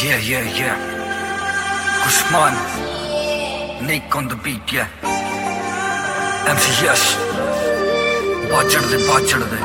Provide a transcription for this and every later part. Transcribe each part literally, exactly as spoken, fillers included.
Yeah, yeah, yeah. Kushman, Nick on the beat, yeah. M C Yash, बाचड़ दे बाचड़ दे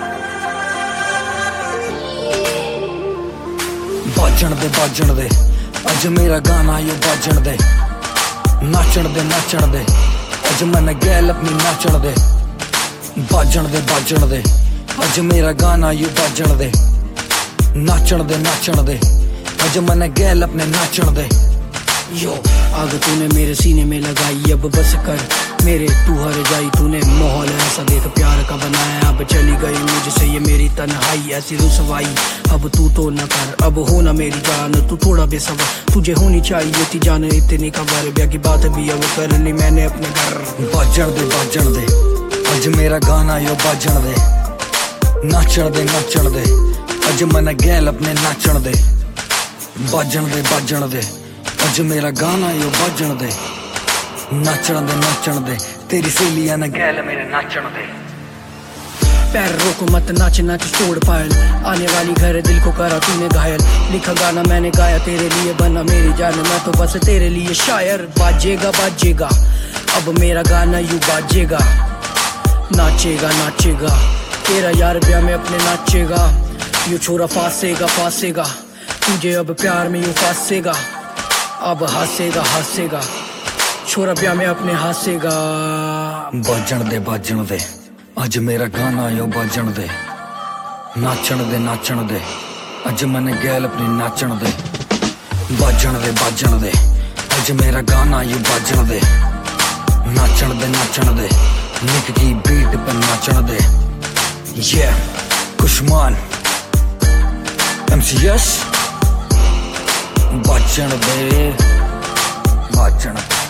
बाचड़ दे बाचड़ दे अज मेरा गाना यो बाचड़ दे नाचड़ दे नाचड़ दे अज मैंने गैल अपनी नाचड़ दे बाचड़ दे बाचड़ दे अज मेरा गाना यो बाचड़ दे नाचड़ दे नाचड़ दे अज मैंने गैल अपने नाचड़ दे। यो आग तूने मेरे सीने में लगाई, अब बस कर मेरे तू हर जाई। तूने माहौल ऐसा देख प्यार का बनाया, अब चली गई मुझसे ये मेरी तन्हाई ऐसी रुसवाई। अब तू तो न कर, अब हो ना मेरी जान, तू थोड़ा बेसबर, तुझे होनी चाहिए थी जान इतनी खबर। ब्याह की बात भी अब कर ली मैंने अपने घर। बाजण दे बाजण दे अज मेरा गाना यो बाजण दे नाचण दे नाचण दे अज मैंने गैल अपने नाचण दे बाजण दे बाजण दे अज मेरा गाना यो बाजण दे नाचण दे नाचण दे तेरी सहेलियां ने गैल मेरे नाचण दे। पैर रोको मत नाच नाच छोड़ पायल, आने वाली घर दिल को करा तूने घायल। लिखा गाना मैंने गाया तेरे लिए, बना मेरी जान मैं तो बस तेरे लिए शायर। बाजेगा बाजेगा अब मेरा गाना यू बाजेगा, नाचेगा नाचेगा तेरा यार ब्याह में अपने नाचेगा। यू छोरा फांसेगा फांसेगा तुझे अब प्यार में यू फांसेगा, अब हंसेगा हंसेगा छोरा ब्याह में अपने हंसेगा। बाजण दे बाजण दे अज मेरा गाना यो बाजण दे नाचण दे नाचण दे अज मैंने गैल अपनी नाचण दे बाजण दे बाजण दे अज मेरा गाना यो बाजण दे नाचण दे नाचण दे निक की बीट पे नाचण दे। ये कुशमान M C Yash बाजण दे बाजण